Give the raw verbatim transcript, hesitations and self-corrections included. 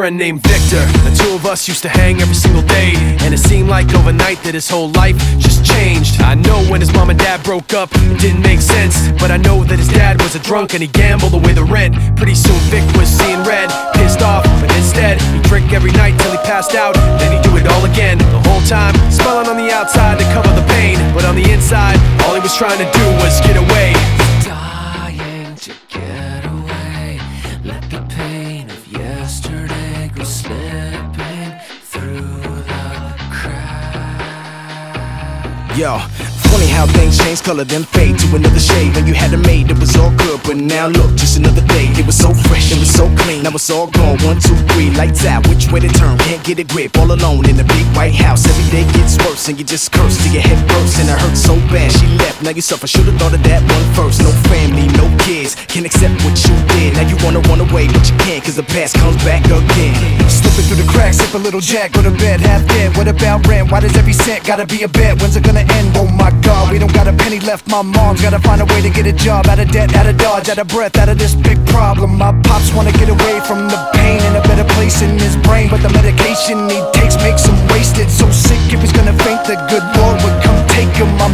friend named Victor. The two of us used to hang every single day, and it seemed like overnight that his whole life just changed. I know when his mom and dad broke up, it didn't make sense, but I know that his dad was a drunk and he gambled away the rent. Pretty soon Vic was seeing red, pissed off, but instead he'd drink every night till he passed out, then he'd do it all again. The whole time, smiling on the outside to cover the pain, but on the inside, all he was trying to do was get away. Dying to get away, let the pain of yesterday go slipping through the cracks. Yo, funny how things change color then fade to another shade. When you had it made, it was all good, but now look, just another day. It was so fresh, it was so clean, now it's all gone. One, two, three, lights out, which way to turn? Can't get a grip, all alone in the big white house. Every day gets worse, and you just curse till your head bursts. And it hurts so bad, she left, now you suffer. Should've thought of that one first. No family, no kids, can't accept what you did. Now you wanna run away, but you can't, cause the past comes back again. Slipping through the cracks, sip a little jack, go to bed, half dead. What about rent? Why does every cent gotta be a bet? When's it gonna end? Oh my God, we don't got a penny left. My mom's gotta find a way to get a job. Out of debt, out of dodge, out of breath, out of this big problem. My pops wanna get away from the pain, in a better place in his brain, but the medication he takes makes him wasted. So sick if he's gonna faint, the good Lord would come take him. I'm